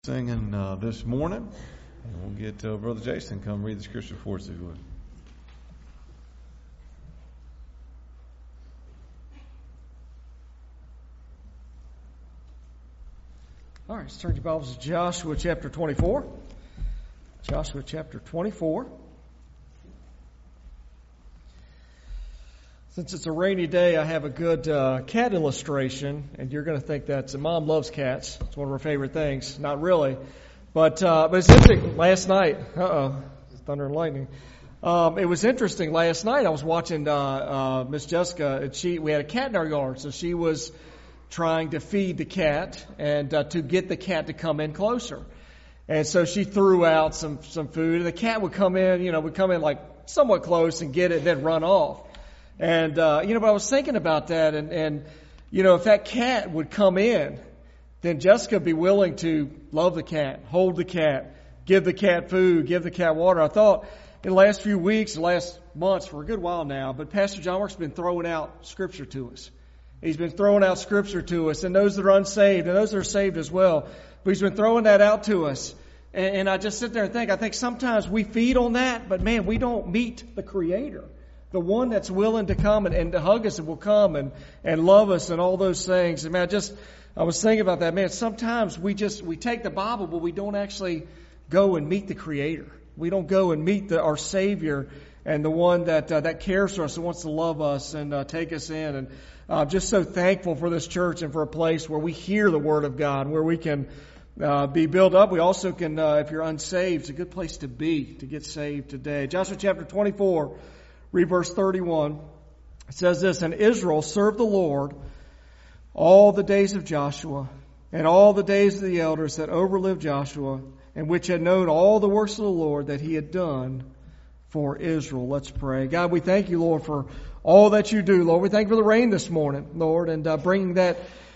Singing this morning, and we'll get Brother Jason to come read the scripture for us if you would. All right, let's turn your Bibles to Joshua chapter 24. Joshua chapter 24. Since it's a rainy day, I have a good cat illustration, and you're going to think that Mom loves cats. It's one of her favorite things. Not really, but it's interesting. Last night, thunder and lightning. It was interesting. Last night, I was watching Miss Jessica, and we had a cat in our yard, so she was trying to feed the cat and to get the cat to come in closer. And so she threw out some food, and the cat would come in, like somewhat close and get it, and then run off. And, but I was thinking about that and, if that cat would come in, then Jessica would be willing to love the cat, hold the cat, give the cat food, give the cat water. I thought in the last few weeks, the last months, for a good while now, but Pastor John Work's been throwing out scripture to us. He's been throwing out scripture to us, and those that are unsaved, and those that are saved as well. But he's been throwing that out to us. And I just sit there and I think sometimes we feed on that, but man, we don't meet the Creator. The one that's willing to come and to hug us and will come and love us and all those things. And man, I was thinking about that. Man, sometimes we take the Bible, but we don't actually go and meet the Creator. We don't go and meet our Savior and the one that cares for us and wants to love us and take us in. And I'm just so thankful for this church and for a place where we hear the Word of God, where we can be built up. We also can, if you're unsaved, it's a good place to be, to get saved today. Joshua chapter 24. Read verse 31. It says this, "And Israel served the Lord all the days of Joshua and all the days of the elders that overlived Joshua, and which had known all the works of the Lord that he had done for Israel." Let's pray. God, we thank you, Lord, for all that you do, Lord. We thank you for the rain this morning, Lord, and bringing that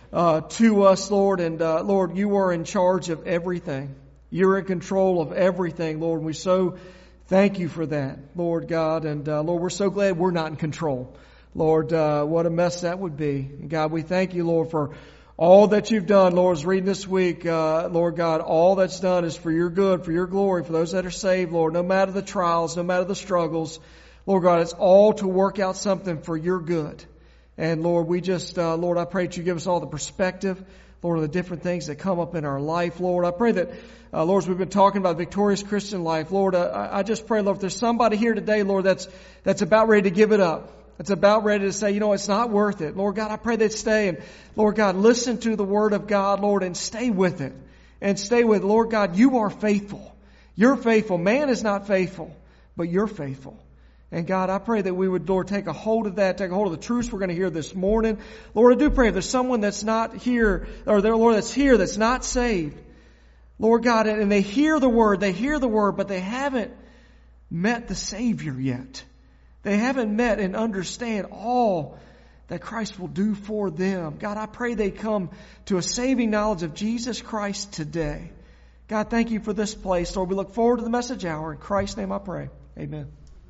to us, Lord. And Lord, you are in charge of everything. You're in control of everything, Lord. And we so thank you for that, Lord God. And Lord, we're so glad we're not in control. Lord, what a mess that would be. And God, we thank you, Lord, for all that you've done. Lord, I was reading this week, Lord God, all that's done is for your good, for your glory, for those that are saved, Lord. No matter the trials, no matter the struggles, Lord God, it's all to work out something for your good. And Lord, we just, Lord, I pray that you give us all the perspective, Lord, of the different things that come up in our life, Lord. I pray that, Lord, as we've been talking about victorious Christian life, Lord, I just pray, Lord, if there's somebody here today, Lord, that's about ready to give it up. That's about ready to say, it's not worth it. Lord God, I pray they'd stay and, Lord God, listen to the Word of God, Lord, and stay with it. And stay with it. Lord God, you are faithful. You're faithful. Man is not faithful, but you're faithful. And God, I pray that we would, Lord, take a hold of that, take a hold of the truths we're going to hear this morning. Lord, I do pray if there's someone that's not here, or there, Lord, that's here, that's not saved, Lord God, and they hear the Word, but they haven't met the Savior yet. They haven't met and understand all that Christ will do for them. God, I pray they come to a saving knowledge of Jesus Christ today. God, thank you for this place. Lord, we look forward to the message hour. In Christ's name I pray. Amen.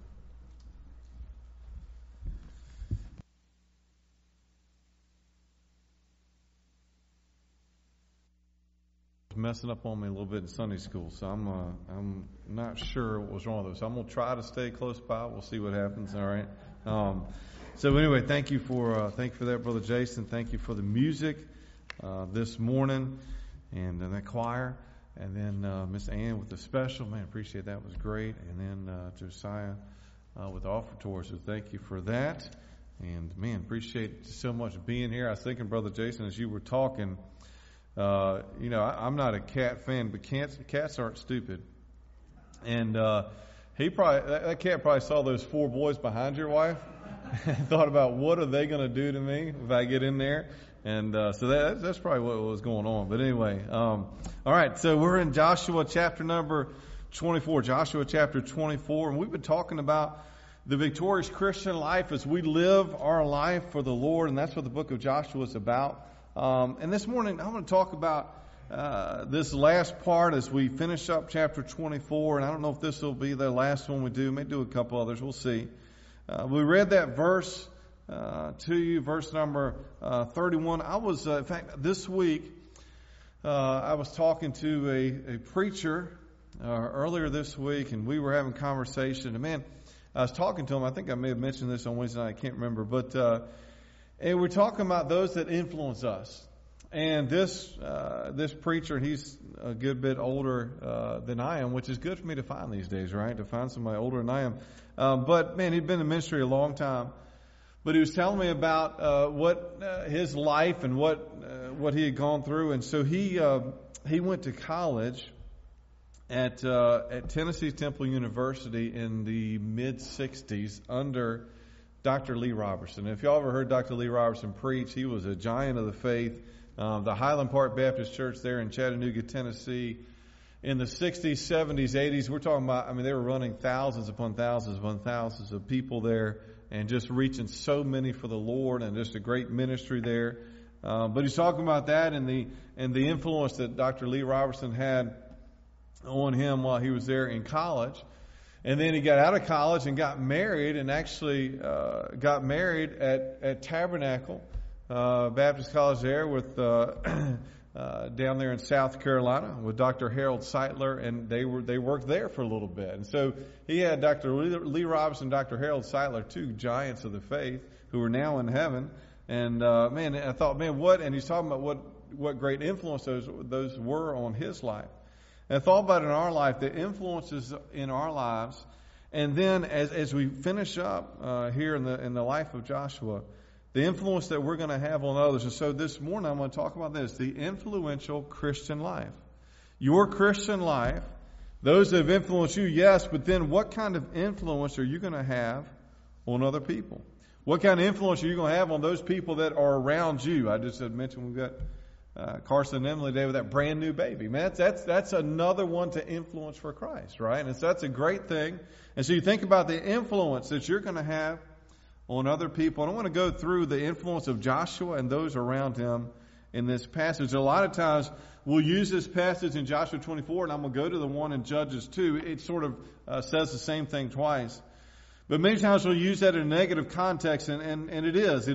Messing up on me a little bit in Sunday school, so I'm not sure what was wrong with those. So I'm going to try to stay close by. We'll see what happens. All right. So anyway, thank you for that, Brother Jason. Thank you for the music this morning and that choir, and then Miss Ann with the special. Man, appreciate that. It was great. And then Josiah with the offertory. So thank you for that. And man, appreciate so much being here. I was thinking, Brother Jason, as you were talking. I'm not a cat fan, but cats aren't stupid. And that cat probably saw those 4 boys behind your wife and thought about what are they going to do to me if I get in there. And so that's probably what was going on. But anyway, all right. So we're in Joshua chapter number 24. Joshua chapter 24, and we've been talking about the victorious Christian life as we live our life for the Lord, and that's what the book of Joshua is about. And this morning, I'm going to talk about this last part as we finish up chapter 24. And I don't know if this will be the last one we do. May do a couple others. We'll see. We read that verse to you, verse number 31. I was, in fact, this week, I was talking to a preacher earlier this week, and we were having conversation. And man, I was talking to him. I think I may have mentioned this on Wednesday night. I can't remember, but and we're talking about those that influence us. And this preacher, he's a good bit older than I am, which is good for me to find these days, right? To find somebody older than I am. But man, he'd been in ministry a long time. But he was telling me about what his life and what he had gone through. And so he went to college at Tennessee Temple University in the mid '60s under Dr. Lee Roberson. If y'all ever heard Dr. Lee Roberson preach, he was a giant of the faith. The Highland Park Baptist Church there in Chattanooga, Tennessee, in the 60s, 70s, 80s, we're talking about, I mean, they were running thousands upon thousands of people there and just reaching so many for the Lord, and just a great ministry there. But he's talking about that and the influence that Dr. Lee Roberson had on him while he was there in college. And then he got out of college and got married, and actually got married at Tabernacle Baptist College there with down there in South Carolina with Dr. Harold Seitler, and they worked there for a little bit. And so he had Dr. Lee Roberson, Dr. Harold Seitler, two giants of the faith who are now in heaven. And man, I thought, man, what? And he's talking about what great influence those were on his life. And I thought about in our life, the influences in our lives, and then as we finish up here in the life of Joshua, the influence that we're going to have on others. And so this morning I'm going to talk about this, the influential Christian life. Your Christian life, those that have influenced you, yes, but then what kind of influence are you going to have on other people? What kind of influence are you going to have on those people that are around you? I just had mentioned we've got Carson and Emily today with that brand new baby. Man, that's another one to influence for Christ, right? And so that's a great thing. And so you think about the influence that you're going to have on other people. And I want to go through the influence of Joshua and those around him in this passage. A lot of times we'll use this passage in Joshua 24, and I'm going to go to the one in Judges 2. It sort of says the same thing twice. But many times we'll use that in a negative context, and it is.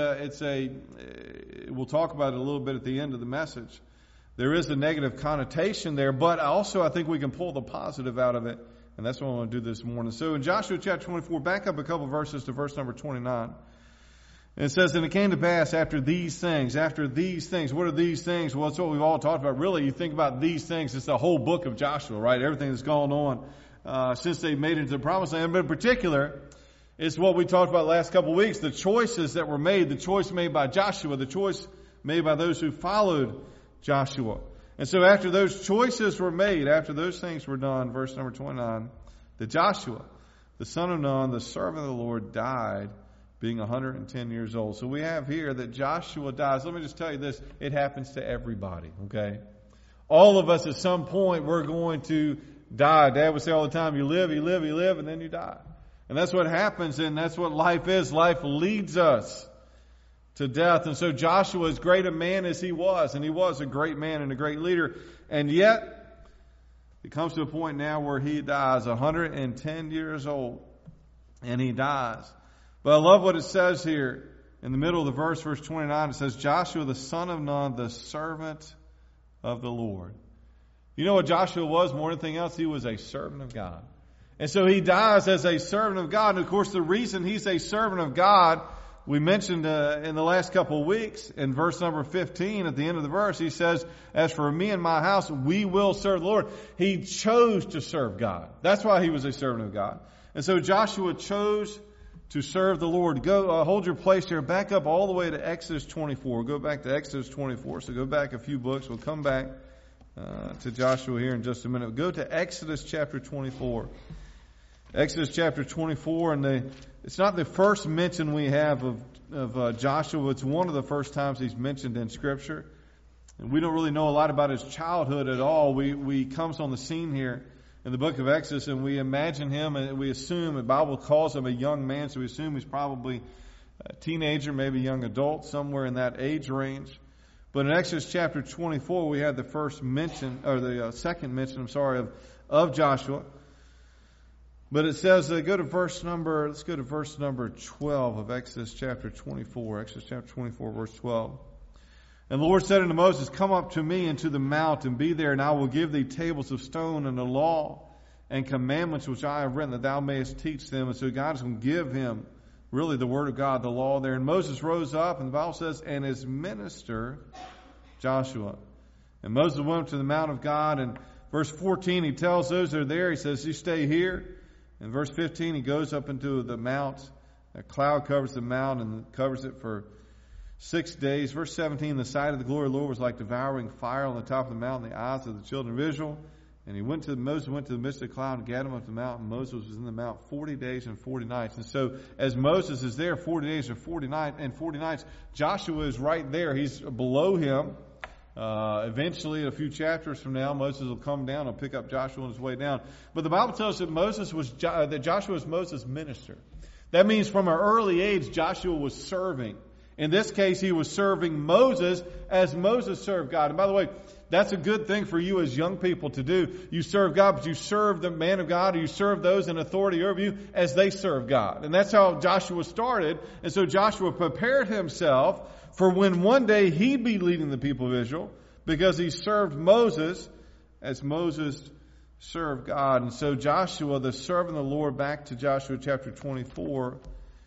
We'll talk about it a little bit at the end of the message. There is a negative connotation there, but also I think we can pull the positive out of it. And that's what I want to do this morning. So in Joshua chapter 24, back up a couple verses to verse number 29. And it says, and it came to pass after these things. What are these things? Well, it's what we've all talked about. Really, you think about these things, it's the whole book of Joshua, right? Everything that's gone on since they made it into the promised land. But in particular, it's what we talked about the last couple of weeks, the choices that were made, the choice made by Joshua, the choice made by those who followed Joshua. And so after those choices were made, after those things were done, verse number 29, that Joshua, the son of Nun, the servant of the Lord, died being 110 years old. So we have here that Joshua dies. Let me just tell you this, it happens to everybody, okay? All of us at some point we're going to die. Dad would say all the time, you live, and then you die. And that's what happens, and that's what life is. Life leads us to death. And so Joshua, as great a man as he was, and he was a great man and a great leader, and yet it comes to a point now where he dies, 110 years old, and he dies. But I love what it says here in the middle of the verse 29. It says, Joshua, the son of Nun, the servant of the Lord. You know what Joshua was more than anything else? He was a servant of God. And so he dies as a servant of God. And of course, the reason he's a servant of God, we mentioned in the last couple of weeks, in verse number 15, at the end of the verse, he says, as for me and my house, we will serve the Lord. He chose to serve God. That's why he was a servant of God. And so Joshua chose to serve the Lord. Go, hold your place here. Back up all the way to Exodus 24. Go back to Exodus 24. So go back a few books. We'll come back to Joshua here in just a minute. Go to Exodus chapter 24. Exodus chapter 24, and it's not the first mention we have of Joshua. It's one of the first times he's mentioned in Scripture. And we don't really know a lot about his childhood at all. We comes on the scene here in the book of Exodus, and we imagine him, and we assume, the Bible calls him a young man, so we assume he's probably a teenager, maybe a young adult, somewhere in that age range. But in Exodus chapter 24, we had the first mention, or the second mention, of Joshua. But it says, let's go to verse number 12 of Exodus chapter 24. Exodus chapter 24, verse 12. And the Lord said unto Moses, Come up to me into the mount, and be there, and I will give thee tables of stone, and a law and commandments which I have written, that thou mayest teach them. And so God is going to give him really the word of God, the law there. And Moses rose up, and the Bible says, and his minister Joshua. And Moses went up to the mount of God, and verse 14, he tells those that are there, he says, you stay here. In verse 15, he goes up into the mount. A cloud covers the mount and covers it for 6 days. Verse 17, the sight of the glory of the Lord was like devouring fire on the top of the mountain, the eyes of the children of Israel. And Moses went to the midst of the cloud and gathered him up to the mountain. Moses was in the mount 40 days and 40 nights. And so as Moses is there 40 days and 40 nights, Joshua is right there. He's below him. Eventually, a few chapters from now, Moses will come down and pick up Joshua on his way down. But the Bible tells us that Joshua was Moses' minister. That means from an early age, Joshua was serving. In this case, he was serving Moses as Moses served God. And by the way, that's a good thing for you as young people to do. You serve God, but you serve the man of God, or you serve those in authority over you as they serve God. And that's how Joshua started. And so Joshua prepared himself for when one day he'd be leading the people of Israel, because he served Moses as Moses served God. And so Joshua, the servant of the Lord, back to Joshua chapter 24,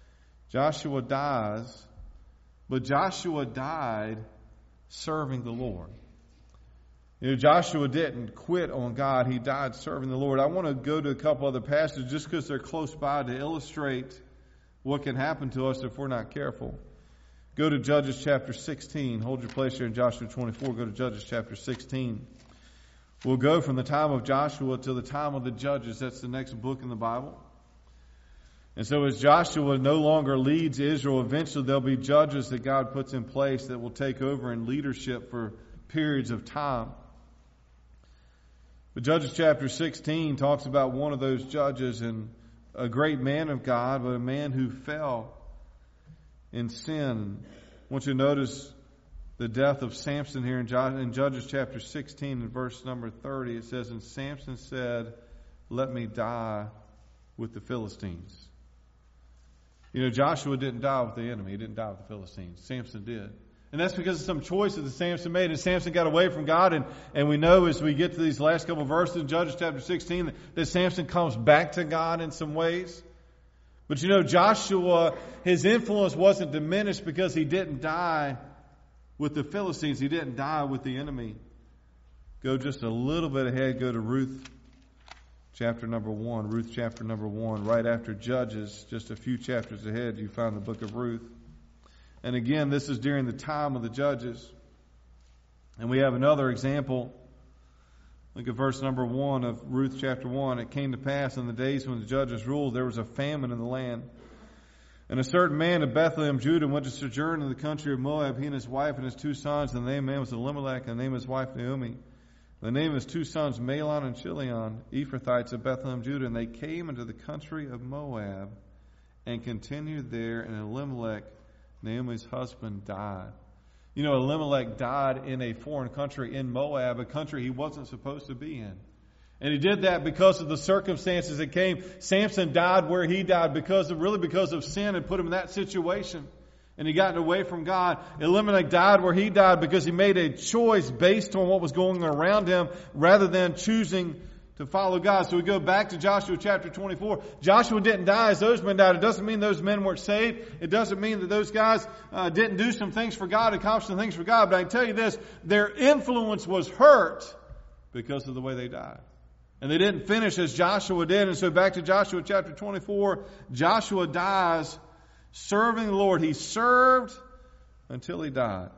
Joshua dies, but Joshua died serving the Lord. You know, Joshua didn't quit on God. He died serving the Lord. I want to go to a couple other passages just because they're close by to illustrate what can happen to us if we're not careful. Go to Judges chapter 16. Hold your place here in Joshua 24. Go to Judges chapter 16. We'll go from the time of Joshua to the time of the Judges. That's the next book in the Bible. And so as Joshua no longer leads Israel, eventually there'll be judges that God puts in place that will take over in leadership for periods of time. But Judges chapter 16 talks about one of those judges, and a great man of God, but a man who fell in sin. I want you to notice the death of Samson here in Judges chapter 16 and verse number 30. It says, and Samson said, let me die with the Philistines. You know, Joshua didn't die with the enemy. He didn't die with the Philistines. Samson did. And that's because of some choices that Samson made. And Samson got away from God. And we know as we get to these last couple of verses in Judges chapter 16 that Samson comes back to God in some ways. But you know, Joshua, his influence wasn't diminished because he didn't die with the Philistines. He didn't die with the enemy. Go just a little bit ahead. Go to Ruth chapter number 1. Ruth chapter number 1. Right after Judges, just a few chapters ahead, you find the book of Ruth. And again, this is during the time of the Judges. And we have another example. Look at verse number 1 of Ruth chapter 1. It came to pass in the days when the judges ruled, there was a famine in the land. And a certain man of Bethlehem, Judah, went to sojourn in the country of Moab, he and his wife and his 2 sons. And the name of the man was Elimelech, and the name of his wife Naomi. The name of his 2 sons, Mahlon and Chilion, Ephrathites of Bethlehem, Judah. And they came into the country of Moab and continued there. And Elimelech, Naomi's husband, died. You know, Elimelech died in a foreign country, in Moab, a country he wasn't supposed to be in. And he did that because of the circumstances that came. Samson died where he died because of sin and put him in that situation. And he got away from God. Elimelech died where he died because he made a choice based on what was going on around him rather than choosing to follow God. So we go back to Joshua chapter 24. Joshua didn't die as those men died. It doesn't mean those men weren't saved. It doesn't mean that those guys didn't do some things for God, accomplish some things for God. But I can tell you this, their influence was hurt because of the way they died. And they didn't finish as Joshua did. And so back to Joshua chapter 24, Joshua dies serving the Lord. He served until he died.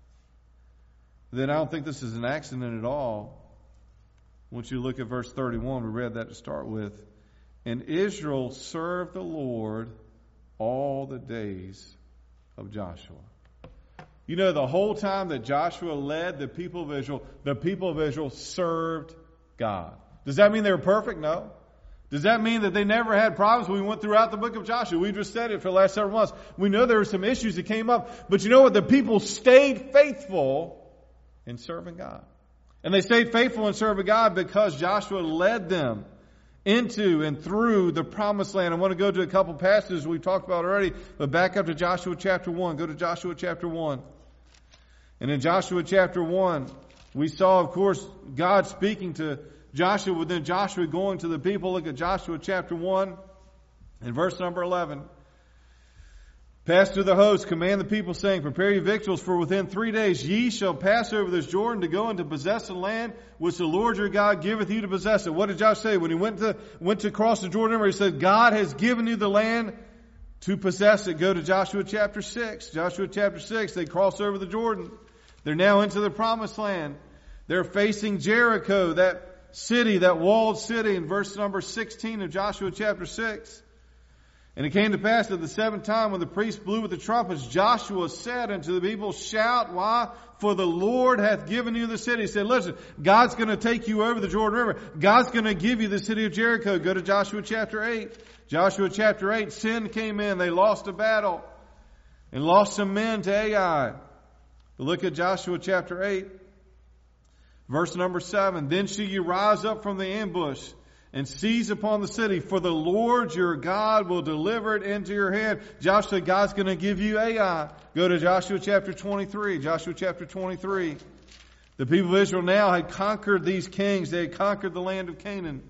Then I don't think this is an accident at all. Once you look at verse 31, we read that to start with. And Israel served the Lord all the days of Joshua. You know, the whole time that Joshua led the people of Israel served God. Does that mean they were perfect? No. Does that mean that they never had problems? We went throughout the book of Joshua. We just said it for the last several months. We know there were some issues that came up. But you know what? The people stayed faithful in serving God. And they stayed faithful in serving God because Joshua led them into and through the promised land. I want to go to a couple passages we've talked about already, but back up to Joshua chapter 1. Go to Joshua chapter 1. And in Joshua chapter 1, we saw, of course, God speaking to Joshua, but then Joshua going to the people. Look at Joshua chapter 1 and verse number 11. Pass through the host, command the people, saying, prepare your victuals, for within 3 days ye shall pass over this Jordan to go and to possess the land which the Lord your God giveth you to possess it. What did Joshua say when he went to cross the Jordan River? He said, God has given you the land to possess it. Go to Joshua chapter 6. Joshua chapter 6, they cross over the Jordan. They're now into the promised land. They're facing Jericho, that city, that walled city, in verse number 16 of Joshua chapter 6. And it came to pass at the seventh time when the priest blew with the trumpets, Joshua said unto the people, shout, why? For the Lord hath given you the city. He said, listen, God's going to take you over the Jordan River. God's going to give you the city of Jericho. Go to Joshua chapter 8. Joshua chapter 8, sin came in. They lost a battle and lost some men to Ai. But look at Joshua chapter 8, verse number 7. Then shall you rise up from the ambush and seize upon the city, for the Lord your God will deliver it into your hand. Joshua, God's going to give you Ai. Go to Joshua chapter 23. Joshua chapter 23. The people of Israel now had conquered these kings. They had conquered the land of Canaan.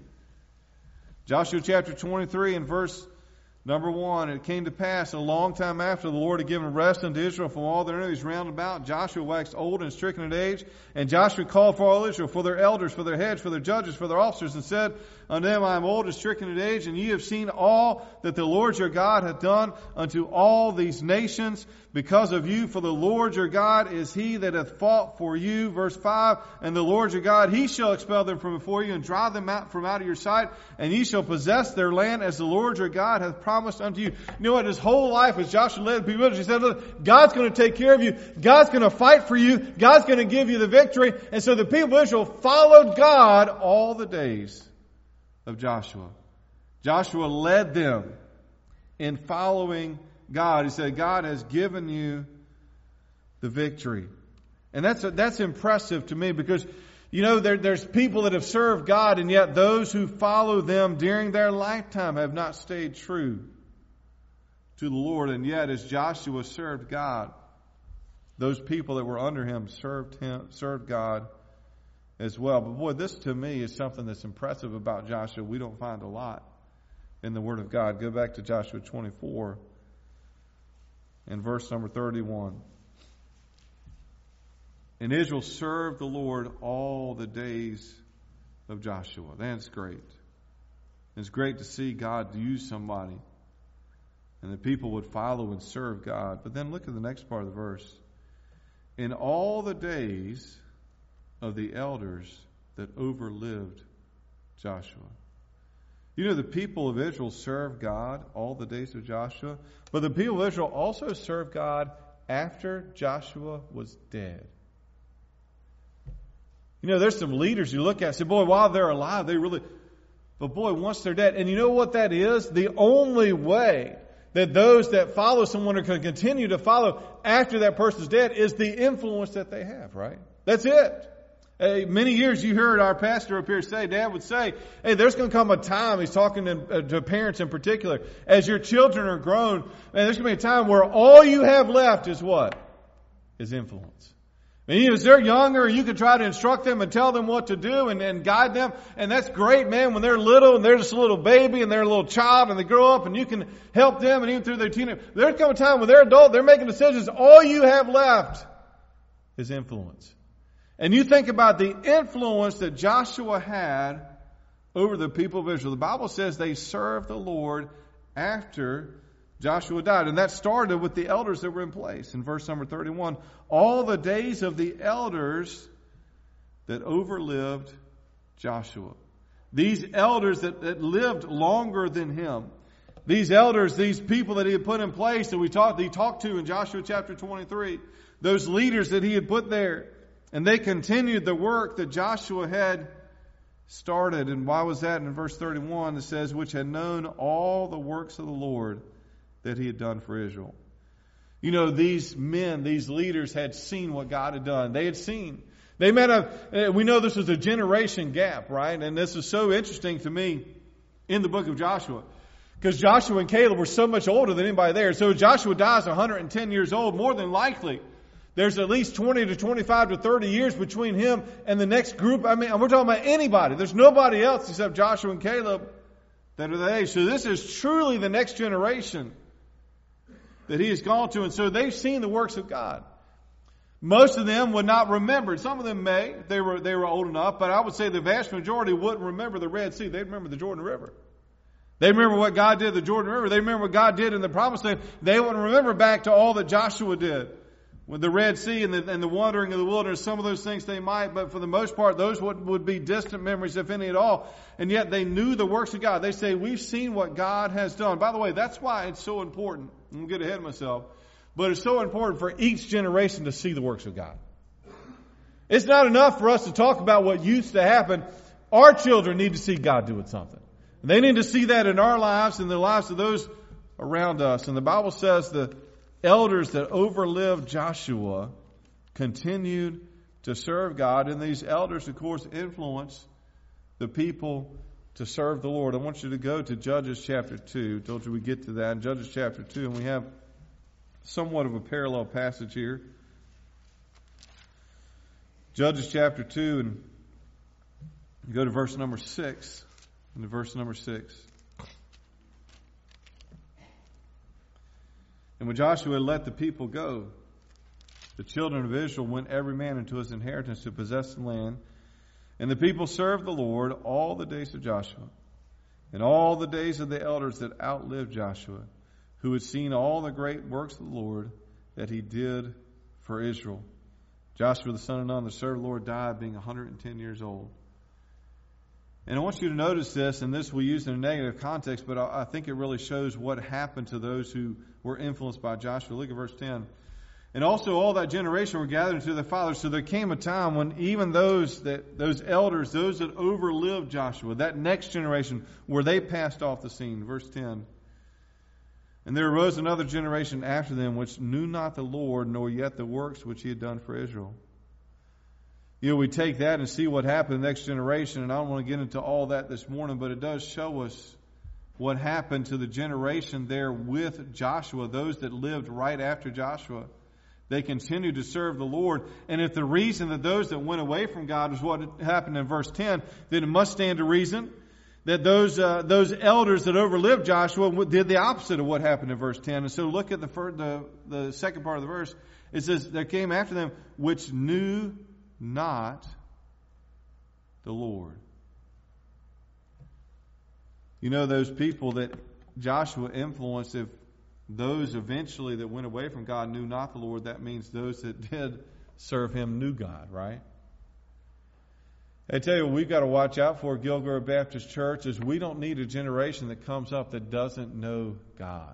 Joshua chapter 23 and verse number 1. It came to pass a long time after the Lord had given rest unto Israel from all their enemies round about. Joshua waxed old and stricken in age. And Joshua called for all Israel, for their elders, for their heads, for their judges, for their officers, and said unto them, I am old and stricken in age, and ye have seen all that the Lord your God hath done unto all these nations because of you. For the Lord your God is he that hath fought for you. Verse 5, and the Lord your God, he shall expel them from before you and drive them out from out of your sight, and ye shall possess their land as the Lord your God hath promised unto you. You know what? His whole life as Joshua led the people, he said, look, God's going to take care of you. God's going to fight for you. God's going to give you the victory. And so the people of Israel followed God all the days of Joshua. Joshua led them in following God. He said, God has given you the victory. And that's impressive to me because, you know, there's people that have served God, and yet those who follow them during their lifetime have not stayed true to the Lord. And yet, as Joshua served God, those people that were under him served God as well. But boy, this to me is something that's impressive about Joshua. We don't find a lot in the Word of God. Go back to Joshua 24 and verse number 31. And Israel served the Lord all the days of Joshua. That's great. It's great to see God use somebody and the people would follow and serve God. But then look at the next part of the verse. In all the days of the elders that overlived Joshua. You know, the people of Israel served God all the days of Joshua, but the people of Israel also served God after Joshua was dead. You know, there's some leaders you look at and say, boy, while they're alive, they really... But boy, once they're dead, and you know what that is? The only way that those that follow someone are going to continue to follow after that person's dead is the influence that they have, right? That's it. Many years you heard our pastor up here say, Dad would say, hey, there's going to come a time, he's talking to parents in particular, as your children are grown, and there's going to be a time where all you have left is what? Is influence. And as they're younger, you can try to instruct them and tell them what to do and guide them. And that's great, man, when they're little and they're just a little baby and they're a little child and they grow up and you can help them and even through their teenage. There's come a time when they're adult, they're making decisions. All you have left is influence. And you think about the influence that Joshua had over the people of Israel. The Bible says they served the Lord after Joshua died. And that started with the elders that were in place. In verse number 31, all the days of the elders that overlived Joshua. These elders that lived longer than him. These elders, these people that he had put in place that he talked to in Joshua chapter 23. Those leaders that he had put there. And they continued the work that Joshua had started. And why was that? In verse 31 it says, which had known all the works of the Lord that he had done for Israel. You know, these men, these leaders had seen what God had done. They had seen. We know this was a generation gap, right? And this is so interesting to me in the book of Joshua. Because Joshua and Caleb were so much older than anybody there. So Joshua dies 110 years old, more than likely. There's at least 20 to 25 to 30 years between him and the next group. I mean, we're talking about anybody. There's nobody else except Joshua and Caleb that are that age. So this is truly the next generation that he has gone to. And so they've seen the works of God. Most of them would not remember. Some of them may. They were old enough. But I would say the vast majority wouldn't remember the Red Sea. They'd remember the Jordan River. They remember what God did at the Jordan River. They remember what God did in the Promised Land. They wouldn't remember back to all that Joshua did. With the Red Sea and the wandering of the wilderness, some of those things they might, but for the most part, those would be distant memories, if any at all. And yet they knew the works of God. They say, we've seen what God has done. By the way, that's why it's so important. I'm going to get ahead of myself. But it's so important for each generation to see the works of God. It's not enough for us to talk about what used to happen. Our children need to see God doing something. They need to see that in our lives and the lives of those around us. And the Bible says the elders that overlived Joshua continued to serve God. And these elders, of course, influenced the people to serve the Lord. I want you to go to Judges chapter 2. I told you we get to that in Judges chapter 2. And we have somewhat of a parallel passage here. Judges chapter 2, and go to verse number 6. Into verse number 6. And when Joshua had let the people go, the children of Israel went every man into his inheritance to possess the land. And the people served the Lord all the days of Joshua, and all the days of the elders that outlived Joshua, who had seen all the great works of the Lord that he did for Israel. Joshua the son of Nun, the servant of the Lord, died being 110 years old. And I want you to notice this, and this we use in a negative context, but I think it really shows what happened to those who were influenced by Joshua. Look at verse 10. And also all that generation were gathered into their fathers. So there came a time when even those elders, those that overlived Joshua, that next generation, where they passed off the scene. Verse 10. And there arose another generation after them, which knew not the Lord, nor yet the works which he had done for Israel. You know, we take that and see what happened in the next generation, and I don't want to get into all that this morning, but it does show us what happened to the generation there with Joshua, those that lived right after Joshua. They continued to serve the Lord. And if the reason that those that went away from God was what happened in verse 10, then it must stand to reason that those elders that overlived Joshua did the opposite of what happened in verse 10. And so look at the second part of the verse. It says, there came after them which knew not the Lord. You know, those people that Joshua influenced, if those eventually that went away from God knew not the Lord, that means those that did serve him knew God, right? I tell you what we've got to watch out for, Gilgore Baptist Church, is we don't need a generation that comes up that doesn't know God.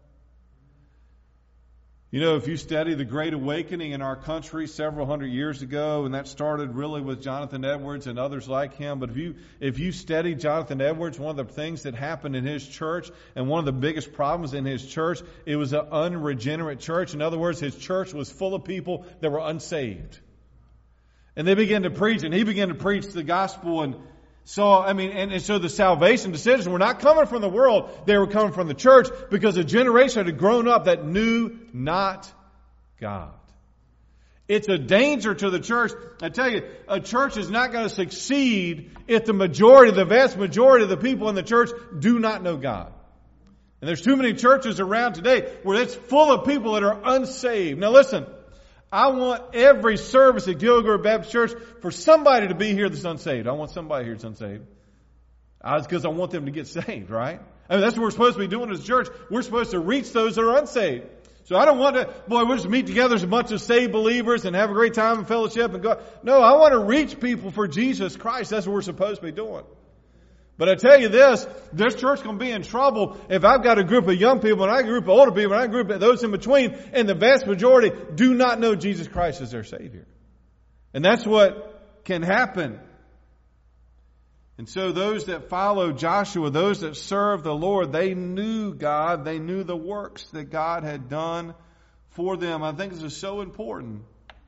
You know, if you study the Great Awakening in our country several hundred years ago, and that started really with Jonathan Edwards and others like him, but if you study Jonathan Edwards, one of the things that happened in his church, and one of the biggest problems in his church, it was an unregenerate church. In other words, his church was full of people that were unsaved. And they began to preach, and he began to preach the gospel, and so the salvation decisions were not coming from the world. They were coming from the church because a generation had grown up that knew not God. It's a danger to the church. I tell you, a church is not going to succeed if the vast majority of the people in the church do not know God. And there's too many churches around today where it's full of people that are unsaved. Now listen, I want every service at Gilgore Baptist Church for somebody to be here that's unsaved. I want somebody here that's unsaved. It's because I want them to get saved, right? I mean, that's what we're supposed to be doing as a church. We're supposed to reach those that are unsaved. So I don't want to, we'll just meet together as a bunch of saved believers and have a great time in fellowship and go. No, I want to reach people for Jesus Christ. That's what we're supposed to be doing. But I tell you this church is going to be in trouble if I've got a group of young people and I got a group of older people and I got a group of those in between, and the vast majority do not know Jesus Christ as their Savior. And that's what can happen. And so those that followed Joshua, those that served the Lord, they knew God. They knew the works that God had done for them. I think this is so important.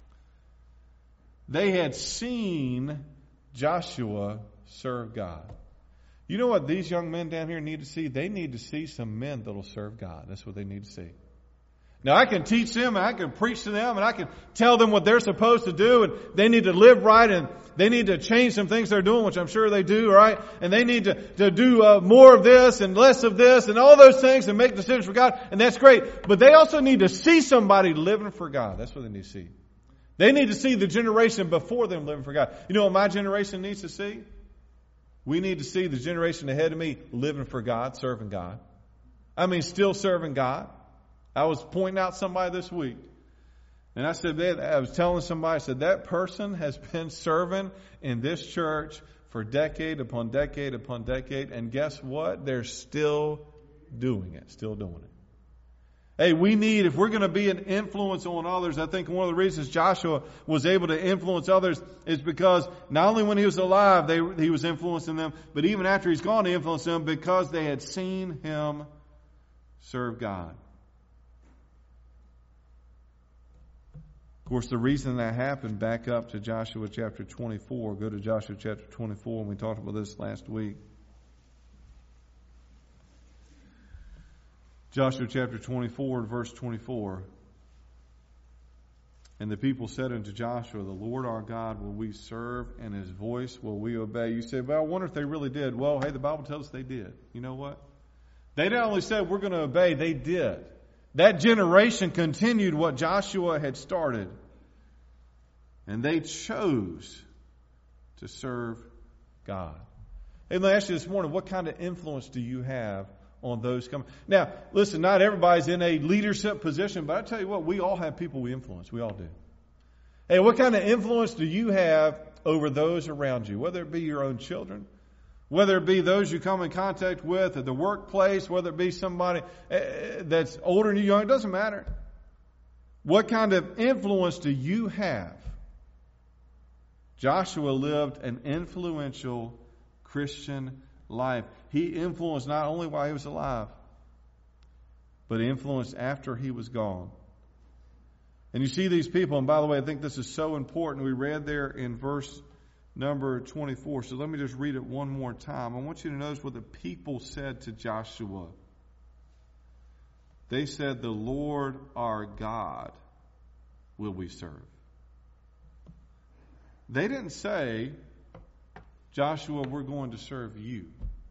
They had seen Joshua serve God. You know what these young men down here need to see? They need to see some men that will serve God. That's what they need to see. Now, I can teach them, and I can preach to them, and I can tell them what they're supposed to do, and they need to live right, and they need to change some things they're doing, which I'm sure they do, right? And they need to do more of this and less of this and all those things and make decisions for God, and that's great. But they also need to see somebody living for God. That's what they need to see. They need to see the generation before them living for God. You know what my generation needs to see? We need to see the generation ahead of me living for God, serving God. I mean, still serving God. I was pointing out somebody this week, and I said, I was telling somebody, I said, that person has been serving in this church for decade upon decade upon decade, and guess what? They're still doing it, Hey, we need, if we're going to be an influence on others, I think one of the reasons Joshua was able to influence others is because not only when he was alive, he was influencing them, but even after he's gone, he influenced them because they had seen him serve God. Of course, the reason that happened, back up to Joshua chapter 24. Go to Joshua chapter 24, and we talked about this last week. Joshua chapter 24, verse 24. And the people said unto Joshua, the Lord our God will we serve, and his voice will we obey. You say, well, I wonder if they really did. Well, hey, the Bible tells us they did. You know what? They not only said we're going to obey, they did. That generation continued what Joshua had started. And they chose to serve God. Hey, let me ask you this morning, what kind of influence do you have on those coming? Now, listen, not everybody's in a leadership position, but I tell you what, we all have people we influence. We all do. Hey, what kind of influence do you have over those around you? Whether it be your own children, whether it be those you come in contact with at the workplace, whether it be somebody that's older than you, young, it doesn't matter. What kind of influence do you have? Joshua lived an influential Christian life. He influenced not only while he was alive, but he influenced after he was gone. And you see these people, and by the way, I think this is so important. We read there in verse number 24. So let me just read it one more time. I want you to notice what the people said to Joshua. They said, the Lord our God will we serve. They didn't say, Joshua, we're going to serve you.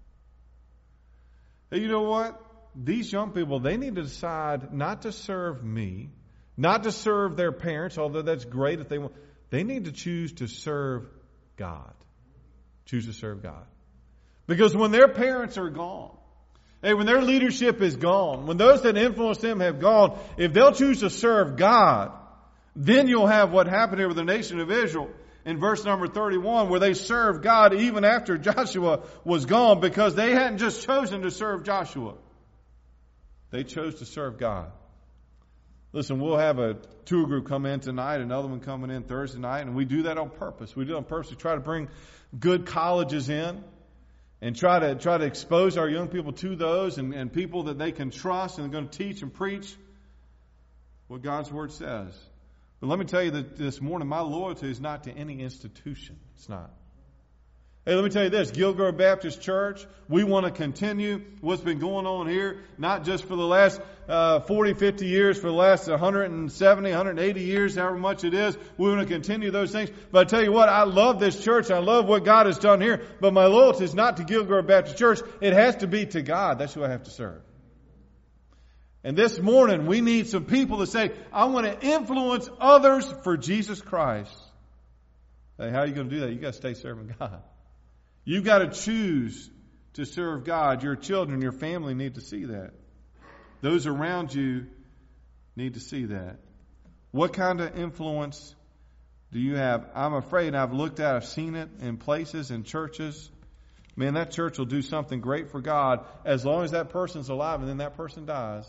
Hey, you know what? These young people, they need to decide not to serve me, not to serve their parents, although that's great if they want. They need to choose to serve God. Choose to serve God. Because when their parents are gone, hey, when their leadership is gone, when those that influence them have gone, if they'll choose to serve God, then you'll have what happened here with the nation of Israel in verse number 31, where they served God even after Joshua was gone, because they hadn't just chosen to serve Joshua. They chose to serve God. Listen, we'll have a tour group come in tonight, another one coming in Thursday night, and we do that on purpose. We do it on purpose to try to bring good colleges in and try to expose our young people to those and people that they can trust and are going to teach and preach what God's Word says. But let me tell you that this morning, my loyalty is not to any institution. It's not. Hey, let me tell you this, Gilgore Baptist Church, we want to continue what's been going on here, not just for the last 40, 50 years, for the last 170, 180 years, however much it is. We want to continue those things. But I tell you what, I love this church. I love what God has done here. But my loyalty is not to Gilgore Baptist Church. It has to be to God. That's who I have to serve. And this morning, we need some people to say, I want to influence others for Jesus Christ. Hey, how are you going to do that? You got to stay serving God. You've got to choose to serve God. Your children, your family need to see that. Those around you need to see that. What kind of influence do you have? I'm afraid I've looked at, I've seen it in places, in churches. Man, that church will do something great for God as long as that person's alive and then that person dies.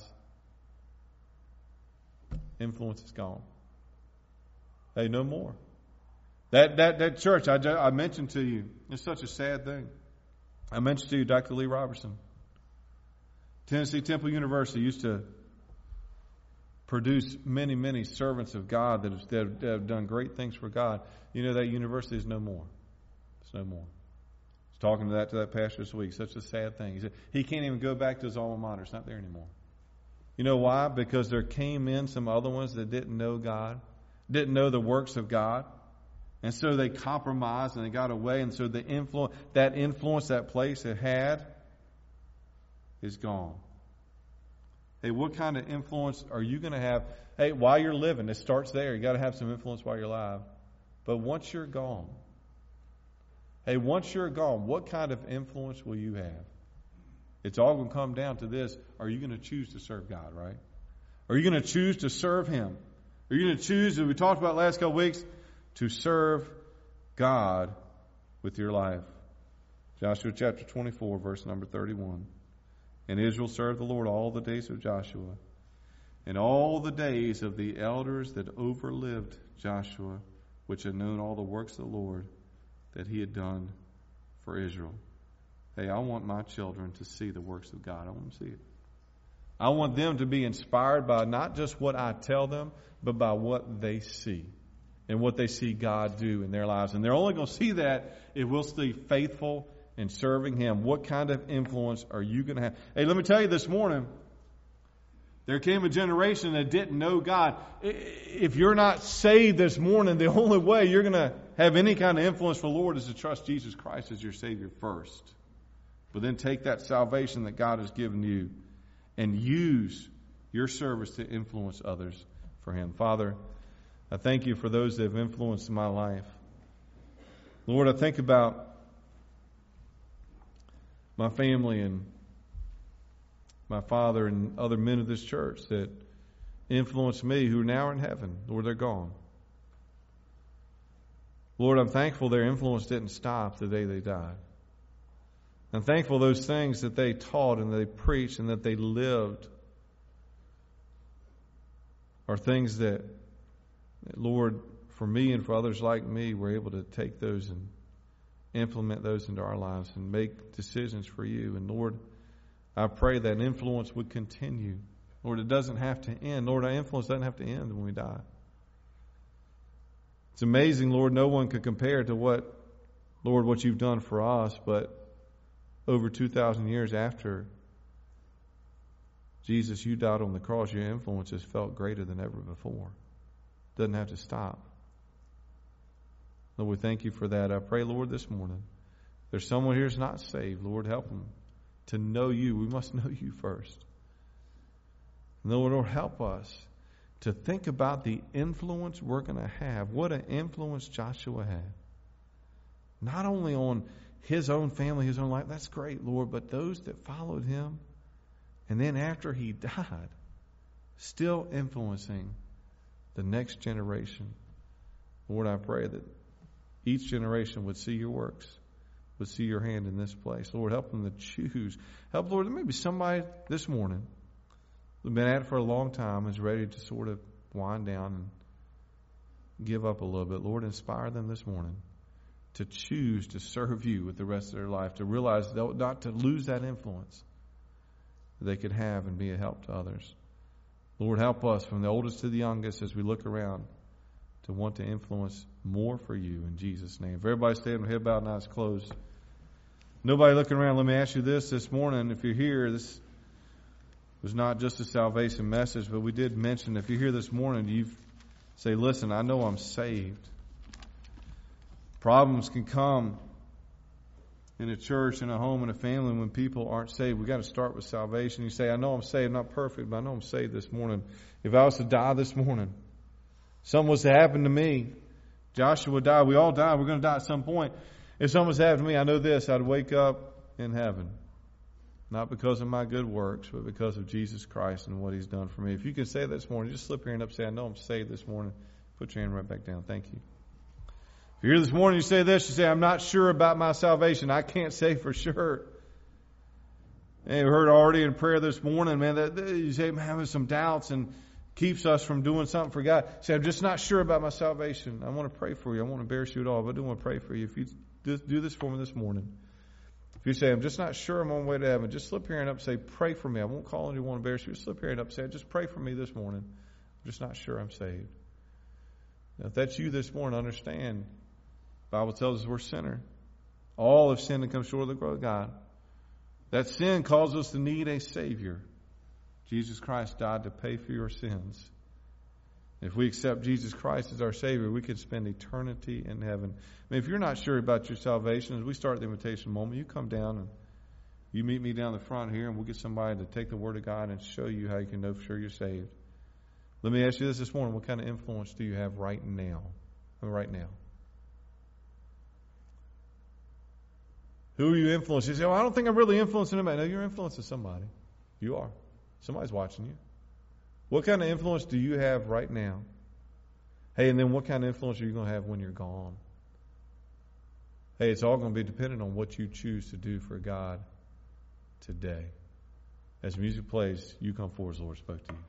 Influence is gone. Hey, no more. That church I mentioned to you, it's such a sad thing. I mentioned to you Dr. Lee Robertson. Tennessee Temple University used to produce many, many servants of God that have done great things for God. You know, that university is no more. It's no more. I was talking to that pastor this week. Such a sad thing. He said he can't even go back to his alma mater. It's not there anymore. You know why? Because there came in some other ones that didn't know God, didn't know the works of God. And so they compromised and they got away. And so the influence, that place it had is gone. Hey, what kind of influence are you going to have? Hey, while you're living, it starts there. You got to have some influence while you're alive. But once you're gone, what kind of influence will you have? It's all going to come down to this. Are you going to choose to serve God, right? Are you going to choose to serve Him? Are you going to choose, as we talked about last couple weeks, to serve God with your life? Joshua chapter 24, verse number 31. And Israel served the Lord all the days of Joshua, and all the days of the elders that overlived Joshua, which had known all the works of the Lord that He had done for Israel. Hey, I want my children to see the works of God. I want them to see it. I want them to be inspired by not just what I tell them, but by what they see and what they see God do in their lives. And they're only going to see that if we'll stay faithful in serving Him. What kind of influence are you going to have? Hey, let me tell you this morning, there came a generation that didn't know God. If you're not saved this morning, the only way you're going to have any kind of influence for the Lord is to trust Jesus Christ as your Savior first. But then take that salvation that God has given you and use your service to influence others for Him. Father, I thank You for those that have influenced my life. Lord, I think about my family and my father and other men of this church that influenced me who now are in heaven. Lord, they're gone. Lord, I'm thankful their influence didn't stop the day they died. I'm thankful those things that they taught and they preached and that they lived are things that, Lord, for me and for others like me, we're able to take those and implement those into our lives and make decisions for You. And Lord, I pray that influence would continue. Lord, it doesn't have to end. Lord, our influence doesn't have to end when we die. It's amazing, Lord, no one could compare to what You've done for us, but over 2,000 years after Jesus, You died on the cross, Your influence has felt greater than ever before. Doesn't have to stop. Lord, we thank You for that. I pray, Lord, this morning, there's someone here who's not saved. Lord, help them to know You. We must know You first. And Lord, help us to think about the influence we're going to have. What an influence Joshua had. Not only on his own family, his own life. That's great, Lord. But those that followed him, and then after he died, still influencing the next generation. Lord, I pray that each generation would see Your works, would see Your hand in this place. Lord, help them to choose. Help, Lord, there may be somebody this morning who's been at it for a long time, is ready to sort of wind down and give up a little bit. Lord, inspire them this morning to choose to serve You with the rest of their life, to realize not to lose that influence they could have and be a help to others. Lord, help us from the oldest to the youngest as we look around to want to influence more for You in Jesus' name. If everybody stand with head bowed and eyes closed. Nobody looking around, let me ask you this morning. If you're here, this was not just a salvation message, but we did mention if you're here this morning, you say, listen, I know I'm saved. Problems can come in a church, in a home, in a family when people aren't saved. We've got to start with salvation. You say, I know I'm saved, not perfect, but I know I'm saved this morning. If I was to die this morning, something was to happen to me. Joshua died. We all die. We're going to die at some point. If something was to happen to me, I know this. I'd wake up in heaven. Not because of my good works, but because of Jesus Christ and what He's done for me. If you can say that this morning, just slip your hand up and say, I know I'm saved this morning. Put your hand right back down. Thank you. If you're here this morning, you say this, you say, I'm not sure about my salvation. I can't say for sure. And we heard already in prayer this morning, man, that you say, I'm having some doubts and keeps us from doing something for God. Say, I'm just not sure about my salvation. I want to pray for you. I won't embarrass you at all, but I do want to pray for you. If you do this for me this morning. If you say, I'm just not sure I'm on the way to heaven, just slip your hand up and say, pray for me. I won't call on you, won't embarrass you. Just slip your hand up and say, just pray for me this morning. I'm just not sure I'm saved. Now, if that's you this morning, understand. The Bible tells us we're sinners. All have sinned and come short of the glory of God. That sin causes us to need a Savior. Jesus Christ died to pay for your sins. If we accept Jesus Christ as our Savior, we could spend eternity in heaven. I mean, if you're not sure about your salvation, as we start the invitation moment, you come down and you meet me down the front here, and we'll get somebody to take the Word of God and show you how you can know for sure you're saved. Let me ask you this morning. What kind of influence do you have right now? Right now. Who are you influencing? You say, I don't think I'm really influencing anybody. No, you're influencing somebody. You are. Somebody's watching you. What kind of influence do you have right now? Hey, and then what kind of influence are you going to have when you're gone? Hey, it's all going to be dependent on what you choose to do for God today. As music plays, you come forward as the Lord spoke to you.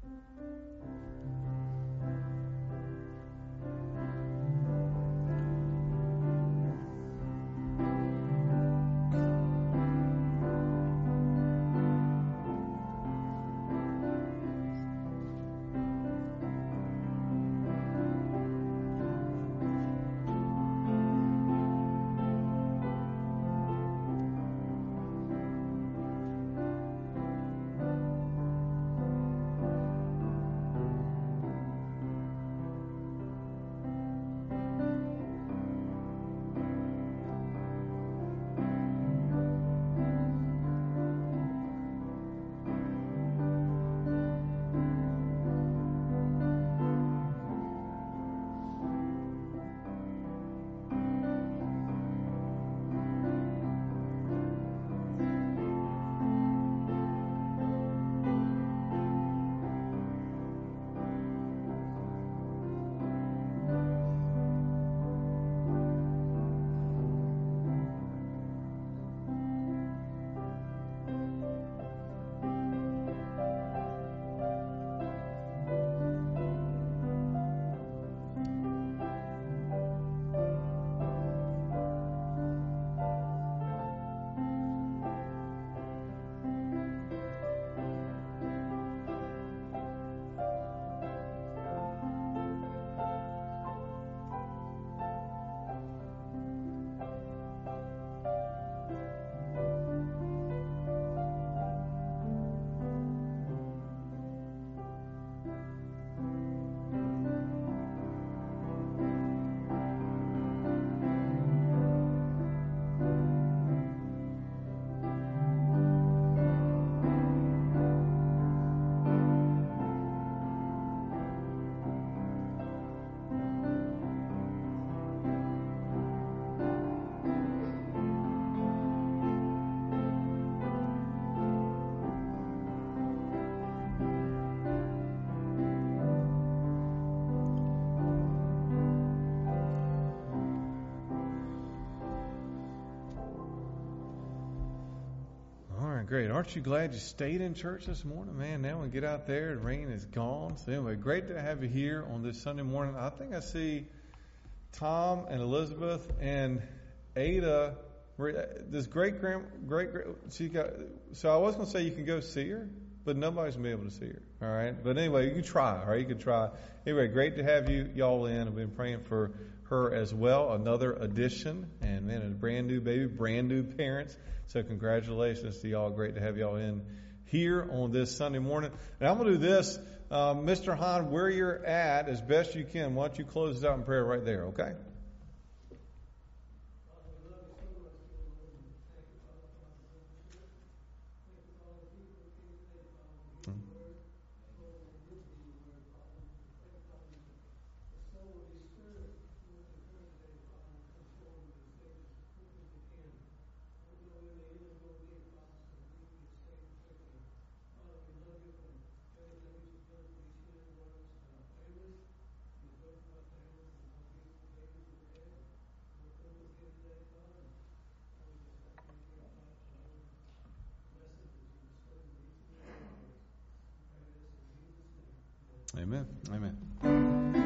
Great. Aren't you glad you stayed in church this morning? Man, now we get out there, the rain is gone. So anyway, great to have you here on this Sunday morning. I think I see Tom and Elizabeth and Ada. This so I was going to say you can go see her, but nobody's going to be able to see her. All right. But anyway, you can try. All right. You can try. Anyway, great to have y'all in. I've been praying for her as well. Another addition, and man, a brand new baby, brand new parents. So congratulations to y'all. Great to have y'all in here on this Sunday morning. And I'm going to do this. Mr. Hahn, where you're at, as best you can, why don't you close us out in prayer right there, okay? Amen. Amen.